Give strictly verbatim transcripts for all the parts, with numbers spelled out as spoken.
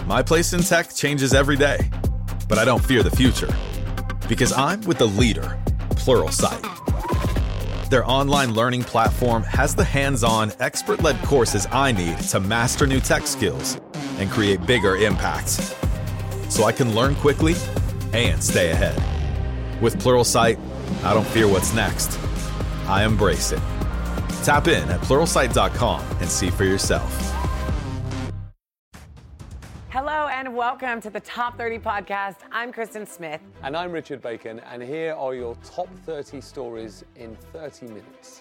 My place in tech changes every day, but I don't fear the future because I'm with the leader, Pluralsight. Their online learning platform has the hands-on, expert-led courses I need to master new tech skills and create bigger impacts, so I can learn quickly and stay ahead. With Pluralsight, I don't fear what's next. I embrace it. Tap in at pluralsight dot com and see for yourself. Hello and welcome to the Top thirty Podcast. I'm Kristen Smith. And I'm Richard Bacon, and here are your top thirty stories in thirty minutes.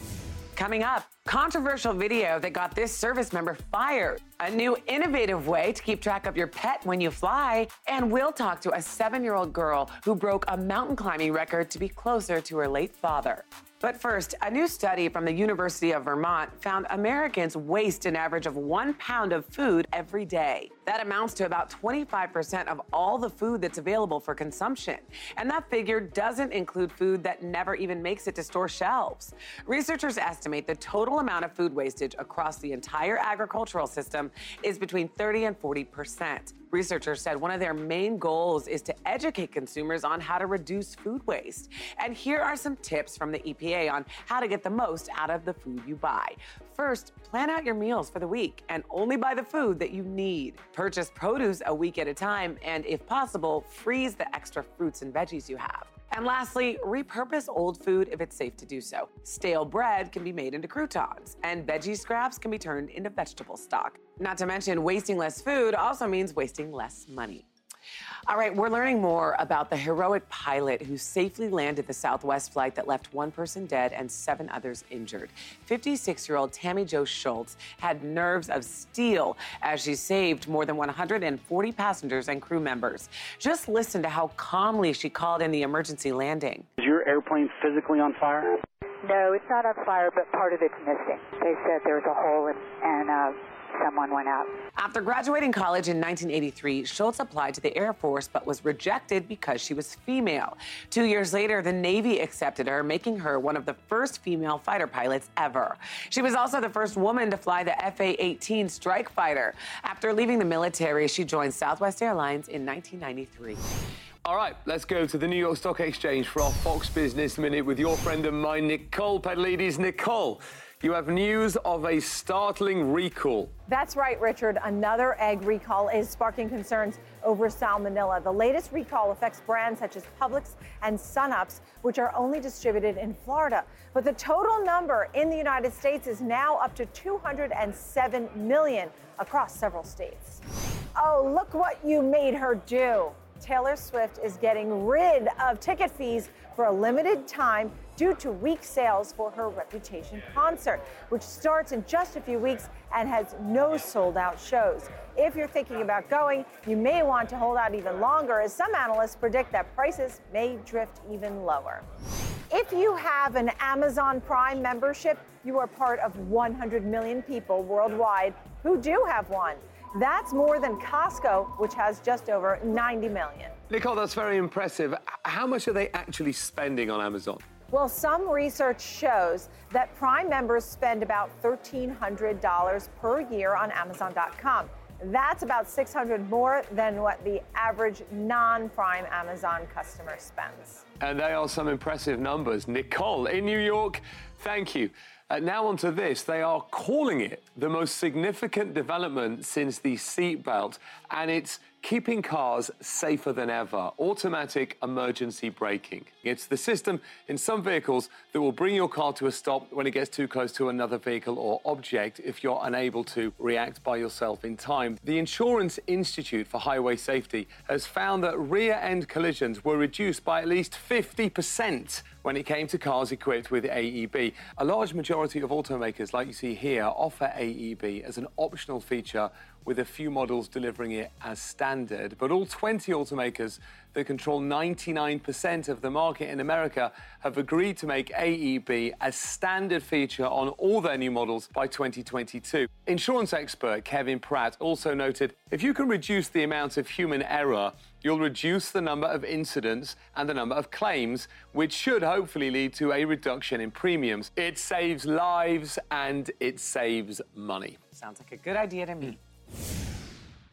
Coming up, controversial video that got this service member fired, a new innovative way to keep track of your pet when you fly, and we'll talk to a seven-year-old girl who broke a mountain climbing record to be closer to her late father. But first, a new study from the University of Vermont found Americans waste an average of one pound of food every day. That amounts to about twenty-five percent of all the food that's available for consumption. And that figure doesn't include food that never even makes it to store shelves. Researchers estimate the total amount of food wastage across the entire agricultural system is between thirty and forty percent. Researchers said one of their main goals is to educate consumers on how to reduce food waste. And here are some tips from the E P A on how to get the most out of the food you buy. First, plan out your meals for the week and only buy the food that you need. Purchase produce a week at a time and, if possible, freeze the extra fruits and veggies you have. And lastly, repurpose old food if it's safe to do so. Stale bread can be made into croutons, and veggie scraps can be turned into vegetable stock. Not to mention, wasting less food also means wasting less money. All right, we're learning more about the heroic pilot who safely landed the Southwest flight that left one person dead and seven others injured. fifty-six-year-old Tammy Jo Schultz had nerves of steel as she saved more than one hundred forty passengers and crew members. Just listen to how calmly she called in the emergency landing. Is your airplane physically on fire? No, it's not on fire, but part of it's missing. They said there was a hole and, and uh, someone went out. After graduating college in nineteen eighty-three, Schultz applied to the Air Force but was rejected because she was female. Two years later, the Navy accepted her, making her one of the first female fighter pilots ever. She was also the first woman to fly the F A eighteen Strike Fighter. After leaving the military, she joined Southwest Airlines in nineteen ninety-three. All right, let's go to the New York Stock Exchange for our Fox Business Minute with your friend of mine, Nicole Pedalides. Nicole, you have news of a startling recall. That's right, Richard. Another egg recall is sparking concerns over salmonella. The latest recall affects brands such as Publix and SunUps, which are only distributed in Florida. But the total number in the United States is now up to two hundred seven million across several states. Oh, look what you made her do. Taylor Swift is getting rid of ticket fees for a limited time due to weak sales for her Reputation concert, which starts in just a few weeks and has no sold-out shows. If you're thinking about going, you may want to hold out even longer, as some analysts predict that prices may drift even lower. If you have an Amazon Prime membership, you are part of one hundred million people worldwide who do have one. That's more than Costco, which has just over ninety million. Nicole, that's very impressive. How much are they actually spending on Amazon? Well, some research shows that Prime members spend about one thousand three hundred dollars per year on Amazon dot com. That's about six hundred dollars more than what the average non-Prime Amazon customer spends. And they are some impressive numbers. Nicole, in New York, thank you. Uh, now on to this. They are calling it the most significant development since the seatbelt, and it's keeping cars safer than ever. Automatic emergency braking. It's the system in some vehicles that will bring your car to a stop when it gets too close to another vehicle or object if you're unable to react by yourself in time. The Insurance Institute for Highway Safety has found that rear-end collisions were reduced by at least fifty percent when it came to cars equipped with A E B. A large majority of automakers, like you see here, offer A E B as an optional feature, with a few models delivering it as standard. But all twenty automakers that control ninety-nine percent of the market in America have agreed to make A E B a standard feature on all their new models by twenty twenty-two. Insurance expert Kevin Pratt also noted, if you can reduce the amount of human error, you'll reduce the number of incidents and the number of claims, which should hopefully lead to a reduction in premiums. It saves lives and it saves money. Sounds like a good idea to me.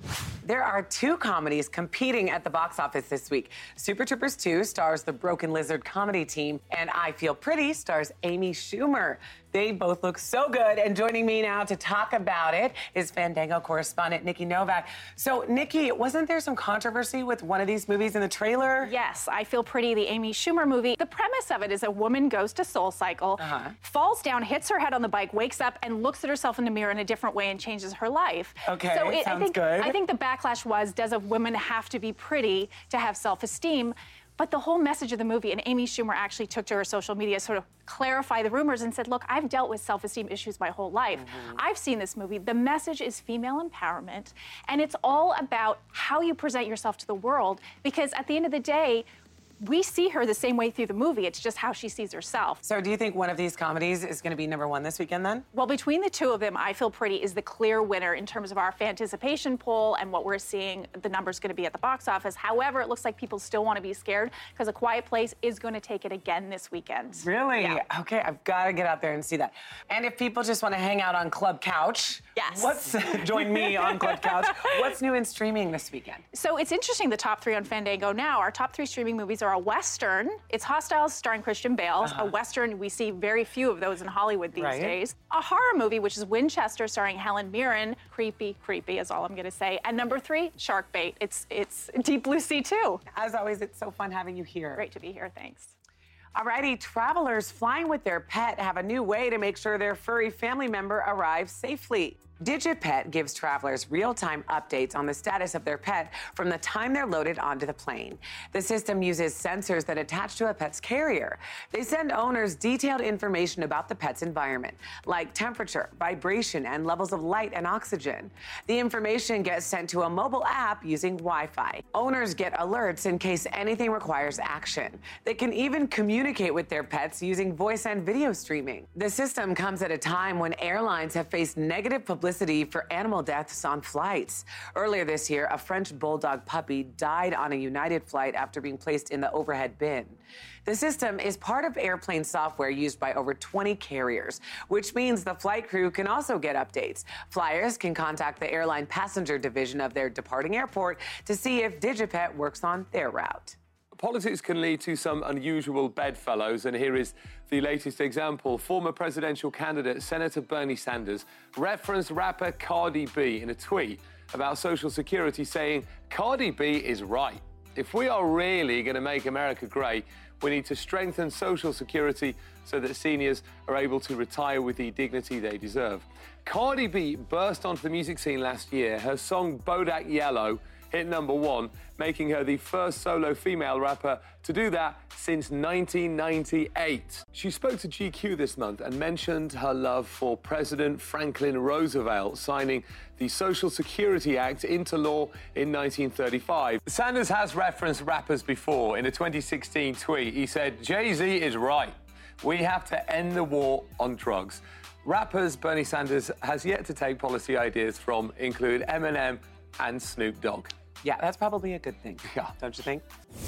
There are two comedies competing at the box office this week. Super Troopers two stars the Broken Lizard comedy team, and I Feel Pretty stars Amy Schumer. They both look so good, and joining me now to talk about it is Fandango correspondent Nikki Novak. So, Nikki, wasn't there some controversy with one of these movies in the trailer? Yes, I Feel Pretty, the Amy Schumer movie. The premise of it is a woman goes to SoulCycle, uh-huh. falls down, hits her head on the bike, wakes up, and looks at herself in the mirror in a different way and changes her life. Okay, so it, sounds I think, good. I think the backlash was, does a woman have to be pretty to have self-esteem? But the whole message of the movie, and Amy Schumer actually took to her social media, sort of clarify the rumors and said, look, I've dealt with self-esteem issues my whole life. Mm-hmm. I've seen this movie. The message is female empowerment, and it's all about how you present yourself to the world, because at the end of the day, we see her the same way through the movie. It's just how she sees herself. So do you think one of these comedies is going to be number one this weekend then? Well, between the two of them, I Feel Pretty is the clear winner in terms of our Fanticipation poll and what we're seeing the numbers going to be at the box office. However, it looks like people still want to be scared because A Quiet Place is going to take it again this weekend. Really? Yeah. Okay, I've got to get out there and see that. And if people just want to hang out on Club Couch, yes. What's join me on Club Couch. What's new in streaming this weekend? So it's interesting, the top three on Fandango now. Our top three streaming movies are a Western. It's Hostiles starring Christian Bale. Uh-huh. A Western, we see very few of those in Hollywood these right. days. A horror movie, which is Winchester starring Helen Mirren. Creepy, creepy is all I'm going to say. And number three, Shark Bait. It's, it's Deep Blue Sea too. As always, it's so fun having you here. Great to be here, thanks. Alrighty, travelers flying with their pet have a new way to make sure their furry family member arrives safely. DigiPet gives travelers real-time updates on the status of their pet from the time they're loaded onto the plane. The system uses sensors that attach to a pet's carrier. They send owners detailed information about the pet's environment, like temperature, vibration, and levels of light and oxygen. The information gets sent to a mobile app using Wi-Fi. Owners get alerts in case anything requires action. They can even communicate with their pets using voice and video streaming. The system comes at a time when airlines have faced negative publicity for animal deaths on flights. Earlier this year, a French bulldog puppy died on a United flight after being placed in the overhead bin. The system is part of airplane software used by over twenty carriers, which means the flight crew can also get updates. Flyers can contact the airline passenger division of their departing airport to see if DigiPet works on their route. Politics can lead to some unusual bedfellows, and here is the latest example. Former presidential candidate Senator Bernie Sanders referenced rapper Cardi B in a tweet about Social Security, saying, Cardi B is right. If we are really going to make America great, we need to strengthen Social Security so that seniors are able to retire with the dignity they deserve. Cardi B burst onto the music scene last year. Her song Bodak Yellow hit number one, making her the first solo female rapper to do that since nineteen ninety-eight. She spoke to G Q this month and mentioned her love for President Franklin Roosevelt signing the Social Security Act into law in nineteen thirty-five. Sanders has referenced rappers before. In a twenty sixteen tweet, he said, Jay-Z is right. We have to end the war on drugs. Rappers Bernie Sanders has yet to take policy ideas from include Eminem and Snoop Dogg. Yeah, that's probably a good thing. Yeah. Don't you think?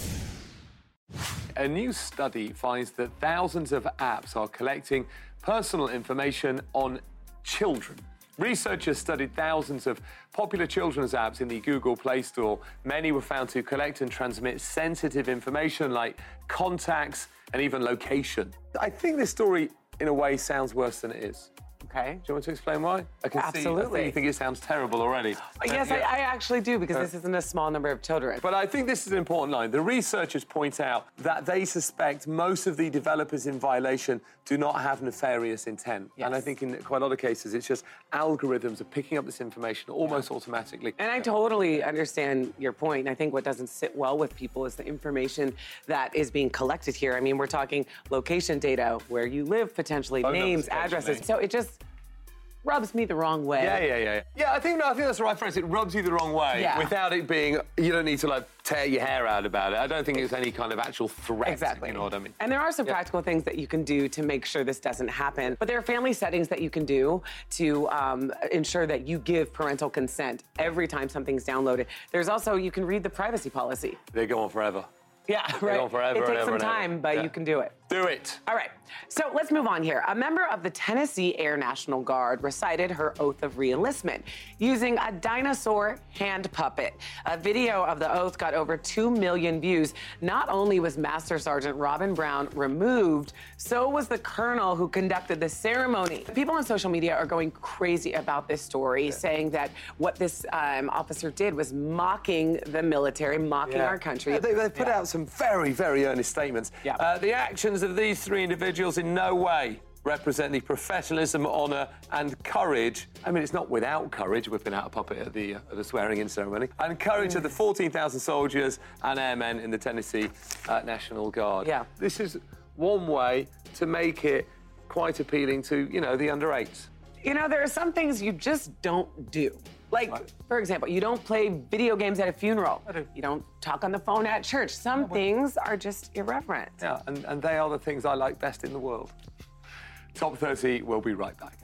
A new study finds that thousands of apps are collecting personal information on children. Researchers studied thousands of popular children's apps in the Google Play Store. Many were found to collect and transmit sensitive information like contacts and even location. I think this story, in a way, sounds worse than it is. Okay. Do you want to explain why? I can Absolutely. see. I think you think it sounds terrible already. Yes, uh, yeah. I, I actually do, because uh, this isn't a small number of children. But I think this is an important line. The researchers point out that they suspect most of the developers in violation do not have nefarious intent. Yes. And I think in quite a lot of cases, it's just algorithms are picking up this information almost yeah. automatically. And I totally understand your point. I think what doesn't sit well with people is the information that is being collected here. I mean, we're talking location data, where you live potentially, Phone names, addresses. So it just rubs me the wrong way. Yeah, yeah, yeah. Yeah, I think, no, I think that's the right phrase. It rubs you the wrong way yeah. without it being, you don't need to, like, tear your hair out about it. I don't think it's any kind of actual threat. Exactly. You know what I mean? And there are some yeah. practical things that you can do to make sure this doesn't happen. But there are family settings that you can do to um, ensure that you give parental consent every time something's downloaded. There's also, you can read the privacy policy. They go on forever. Yeah, They right. go on forever It takes and ever some and ever. time, but yeah. you can do it. Do it. All right, so let's move on here. A member of the Tennessee Air National Guard recited her oath of re-enlistment using a dinosaur hand puppet. A video of the oath got over two million views. Not only was Master Sergeant Robin Brown removed, so was the colonel who conducted the ceremony. People on social media are going crazy about this story, yeah. saying that what this um, officer did was mocking the military, mocking yeah. our country. Yeah, they, they put yeah. out some very, very earnest statements. Yeah. Uh, the actions of these three individuals in no way represent the professionalism, honour and courage. I mean, it's not without courage whipping out a puppet at the, uh, at the swearing-in ceremony. And courage mm. of the fourteen thousand soldiers and airmen in the Tennessee uh, National Guard. Yeah. This is one way to make it quite appealing to, you know, the under eights. You know, there are some things you just don't do. Like, what? For example, you don't play video games at a funeral. I do. You don't talk on the phone at church. Some no, things are just irreverent. Yeah, and, and they are the things I like best in the world. Top thirty, we'll be right back.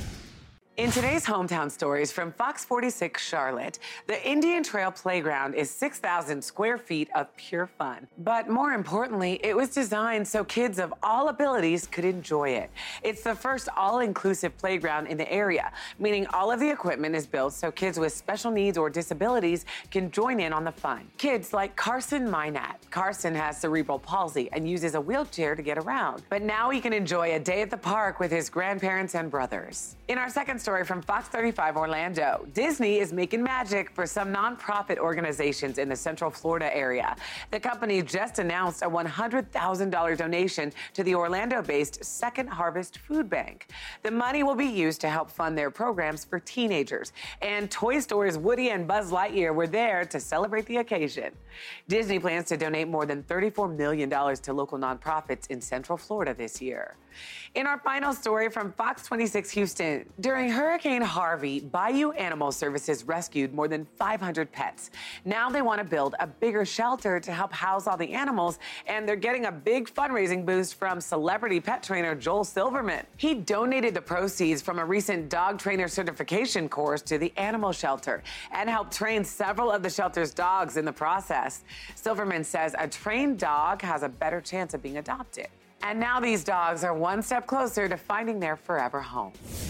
In today's Hometown Stories from Fox forty-six Charlotte, the Indian Trail Playground is six thousand square feet of pure fun. But more importantly, it was designed so kids of all abilities could enjoy it. It's the first all-inclusive playground in the area, meaning all of the equipment is built so kids with special needs or disabilities can join in on the fun. Kids like Carson Minat. Carson has cerebral palsy and uses a wheelchair to get around. But now he can enjoy a day at the park with his grandparents and brothers. In our second story from Fox thirty-five Orlando, Disney is making magic for some nonprofit organizations in the Central Florida area. The company just announced a one hundred thousand dollars donation to the Orlando-based Second Harvest Food Bank. The money will be used to help fund their programs for teenagers. And Toy Story's Woody and Buzz Lightyear were there to celebrate the occasion. Disney plans to donate more than thirty-four million dollars to local nonprofits in Central Florida this year. In our final story from Fox twenty-six Houston, during Hurricane Harvey, Bayou Animal Services rescued more than five hundred pets. Now they want to build a bigger shelter to help house all the animals, and they're getting a big fundraising boost from celebrity pet trainer Joel Silverman. He donated the proceeds from a recent dog trainer certification course to the animal shelter and helped train several of the shelter's dogs in the process. Silverman says a trained dog has a better chance of being adopted. And now these dogs are one step closer to finding their forever home.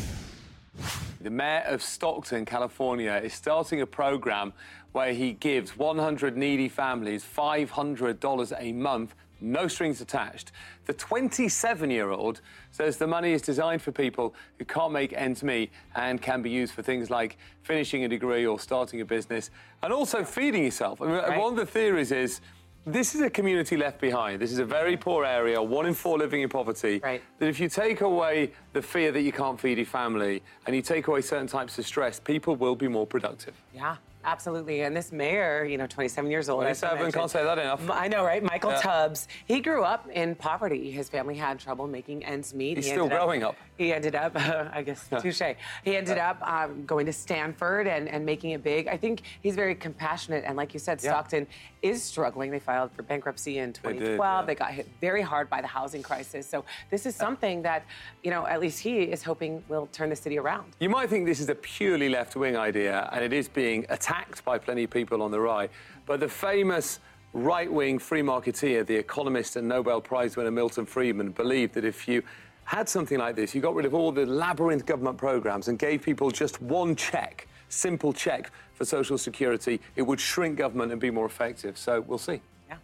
The mayor of Stockton, California, is starting a program where he gives one hundred needy families five hundred dollars a month, no strings attached. The twenty-seven-year-old says the money is designed for people who can't make ends meet and can be used for things like finishing a degree or starting a business and also feeding yourself. I mean, right. One of the theories is this is a community left behind. This is a very poor area, one in four living in poverty. Right. That if you take away the fear that you can't feed your family and you take away certain types of stress, people will be more productive. Yeah. Absolutely. And this mayor, you know, twenty-seven years old. twenty-seven, can't say that enough. I know, right? Michael yeah. Tubbs. He grew up in poverty. His family had trouble making ends meet. He's he still growing up, up. He ended up, uh, I guess, touche. He ended up um, going to Stanford and, and making it big. I think he's very compassionate. And like you said, yeah. Stockton is struggling. They filed for bankruptcy in twenty twelve. They, did, yeah. they got hit very hard by the housing crisis. So this is something that, you know, at least he is hoping will turn the city around. You might think this is a purely left-wing idea, and it is being attacked by plenty of people on the right, but the famous right-wing free marketeer, the economist and Nobel Prize winner Milton Friedman, believed that if you had something like this, you got rid of all the labyrinth government programs and gave people just one check, simple check for Social Security, it would shrink government and be more effective. So we'll see.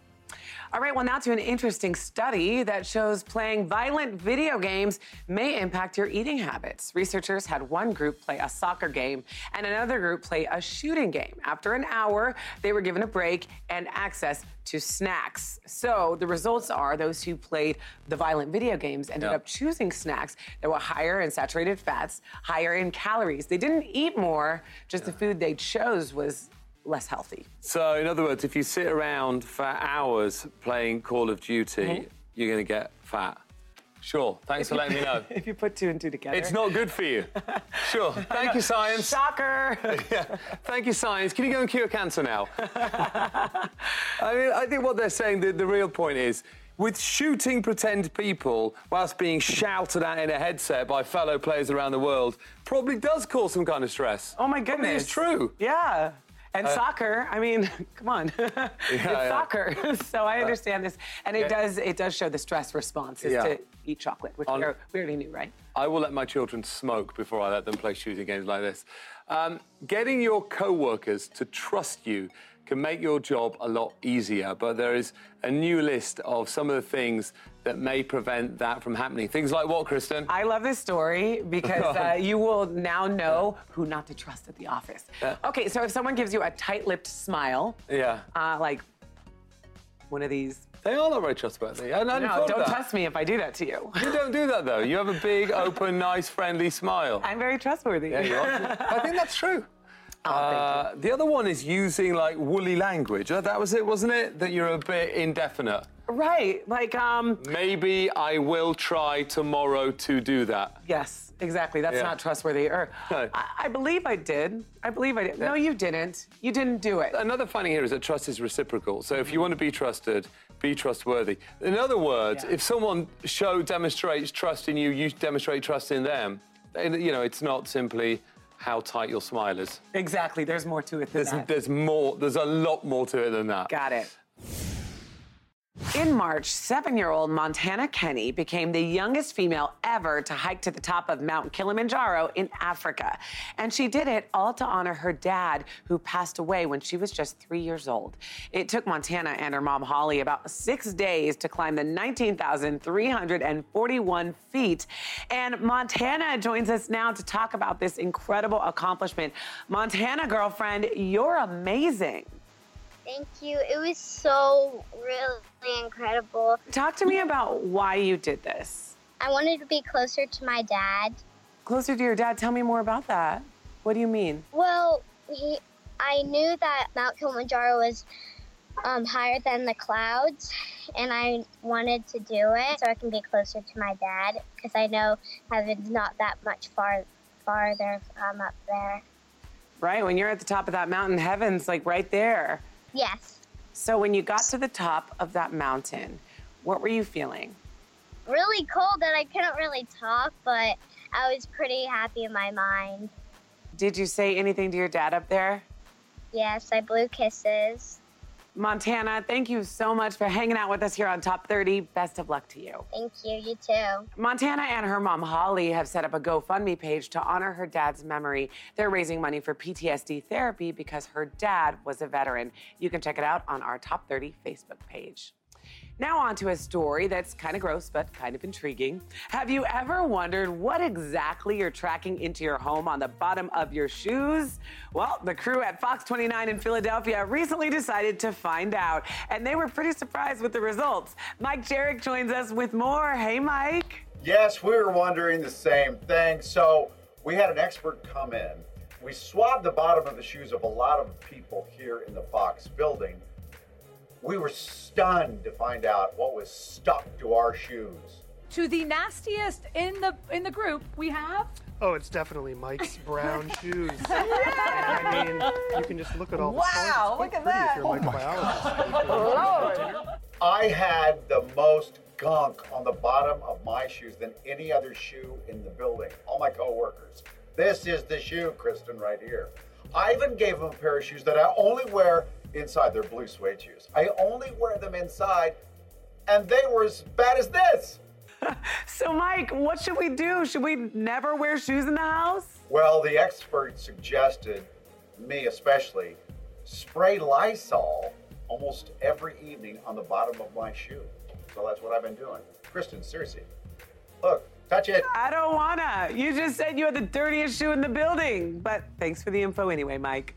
All right, well, now to an interesting study that shows playing violent video games may impact your eating habits. Researchers had one group play a soccer game and another group play a shooting game. After an hour, they were given a break and access to snacks. So the results are those who played the violent video games ended yep. up choosing snacks that were higher in saturated fats, higher in calories. They didn't eat more, just yeah. the food they chose was less healthy. So, in other words, if you sit around for hours playing Call of Duty, mm-hmm. you're going to get fat. Sure. Thanks for letting me know. If you put two and two together. It's not good for you. Sure. Thank you, science. Shocker. Yeah. Thank you, science. Can you go and cure cancer now? I mean, I think what they're saying, the, the real point is, with shooting pretend people whilst being shouted at in a headset by fellow players around the world, probably does cause some kind of stress. Oh, my goodness. I mean, it's true. Yeah. And uh, soccer, I mean, come on. Yeah, it's yeah. soccer. So I understand this. And it yeah. does it does show the stress response is yeah. to eat chocolate, which On, we already knew, right? I will let my children smoke before I let them play shooting games like this. Um, getting your co-workers to trust you can make your job a lot easier, but there is a new list of some of the things that may prevent that from happening. Things like what, Kristen? I love this story because uh, you will now know who not to trust at the office. Yeah. Okay, so if someone gives you a tight-lipped smile, yeah, uh, like one of these. They are not very trustworthy. I no, don't test me if I do that to you. You don't do that, though. You have a big, open, nice, friendly smile. I'm very trustworthy. Yeah, you are. I think that's true. Oh, uh, the other one is using, like, woolly language. That was it, wasn't it? That you're a bit indefinite. Right, like, um... maybe I will try tomorrow to do that. Yes, exactly. That's yeah. not trustworthy. Or, no. I, I believe I did. I believe I did. Yeah. No, you didn't. You didn't do it. Another finding here is that trust is reciprocal. So if you want to be trusted, be trustworthy. In other words, yeah. if someone show demonstrates trust in you, you demonstrate trust in them. You know, it's not simply how tight your smile is. Exactly. There's more to it than there's, that. There's more. There's a lot more to it than that. Got it. In March, seven-year-old Montana Kenny became the youngest female ever to hike to the top of Mount Kilimanjaro in Africa. And she did it all to honor her dad, who passed away when she was just three years old. It took Montana and her mom, Holly, about six days to climb the nineteen thousand three hundred forty-one feet. And Montana joins us now to talk about this incredible accomplishment. Montana, girlfriend, you're amazing. Thank you. It was so really incredible. Talk to me about why you did this. I wanted to be closer to my dad. Closer to your dad? Tell me more about that. What do you mean? Well, he, I knew that Mount Kilimanjaro was um, higher than the clouds, and I wanted to do it so I can be closer to my dad, because I know heaven's not that much far farther um, up there. Right, when you're at the top of that mountain, heaven's like right there. Yes. So when you got to the top of that mountain, what were you feeling? Really cold and I couldn't really talk, but I was pretty happy in my mind. Did you say anything to your dad up there? Yes, I blew kisses. Montana, thank you so much for hanging out with us here on Top thirty. Best of luck to you. Thank you, you too. Montana and her mom, Holly, have set up a GoFundMe page to honor her dad's memory. They're raising money for P T S D therapy because her dad was a veteran. You can check it out on our Top thirty Facebook page. Now on to a story that's kind of gross, but kind of intriguing. Have you ever wondered what exactly you're tracking into your home on the bottom of your shoes? Well, the crew at Fox twenty-nine in Philadelphia recently decided to find out, and they were pretty surprised with the results. Mike Jarek joins us with more. Hey, Mike. Yes, we were wondering the same thing. So we had an expert come in. We swabbed the bottom of the shoes of a lot of people here in the Fox building. We were stunned to find out what was stuck to our shoes. To the nastiest in the in the group, we have... Oh, it's definitely Mike's brown shoes. I mean, you can just look at all the Wow, look at that. If you're a microbiologist. I had the most gunk on the bottom of my shoes than any other shoe in the building. All my coworkers. This is the shoe, Kristen, right here. I even gave them a pair of shoes that I only wear inside. They're blue suede shoes. I only wear them inside, and they were as bad as this. So, Mike, what should we do? Should we never wear shoes in the house? Well, the expert suggested, me especially, spray Lysol almost every evening on the bottom of my shoe. So that's what I've been doing. Kristen, seriously, look, touch it. I don't wanna. You just said you had the dirtiest shoe in the building. But thanks for the info anyway, Mike.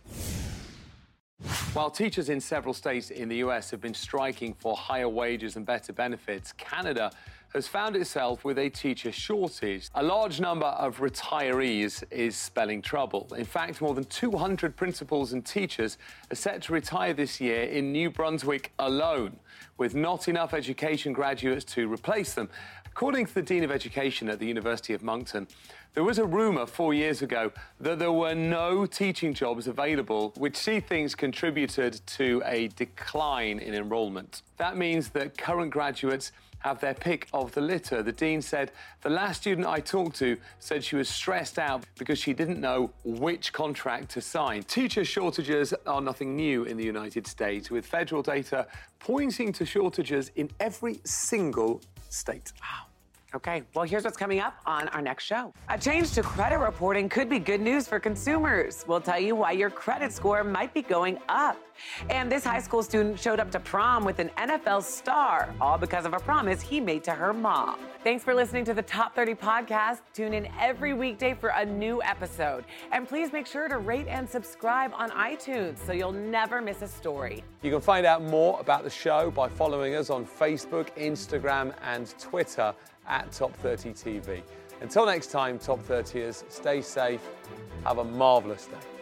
While teachers in several states in the U S have been striking for higher wages and better benefits, Canada has found itself with a teacher shortage. A large number of retirees is spelling trouble. In fact, more than two hundred principals and teachers are set to retire this year in New Brunswick alone, with not enough education graduates to replace them. According to the Dean of Education at the University of Moncton, there was a rumour four years ago that there were no teaching jobs available, which she thinks contributed to a decline in enrolment. That means that current graduates have their pick of the litter. The dean said, "The last student I talked to said she was stressed out because she didn't know which contract to sign." Teacher shortages are nothing new in the United States, with federal data pointing to shortages in every single state. Wow. Okay, well, here's what's coming up on our next show. A change to credit reporting could be good news for consumers. We'll tell you why your credit score might be going up. And this high school student showed up to prom with an N F L star, all because of a promise he made to her mom. Thanks for listening to the Top thirty podcast. Tune in every weekday for a new episode. And please make sure to rate and subscribe on iTunes so you'll never miss a story. You can find out more about the show by following us on Facebook, Instagram, and Twitter at Top thirty T V. Until next time, Top thirtyers, stay safe, have a marvellous day.